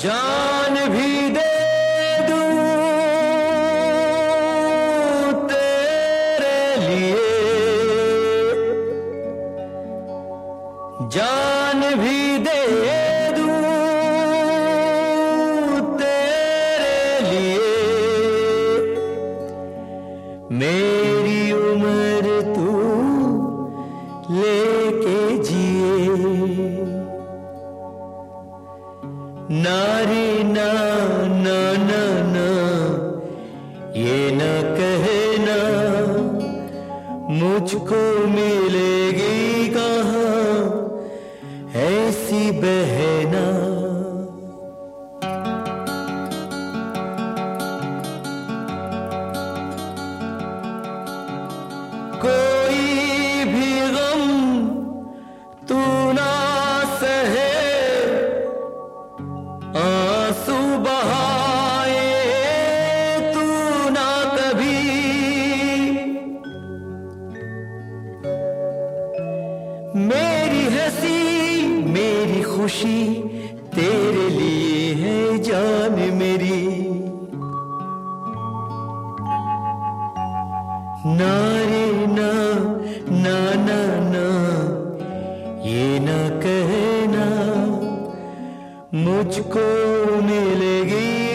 जान भी दे दूं तेरे लिए, जान भी दे दूं तेरे लिए। मेरी उम्र तू लेके जिए, ना रे ना ना ना ना, ये न कहना मुझको मिलेगी कहाँ ऐसी बहना। कोई भी गम तू ना सहे, आंसू बहाए तू ना कभी, मेरी हंसी मेरी खुशी तेरे लिए है जान मेरी। ना रे ना ना ना ना, ये ना कहना मुझको मिलेगी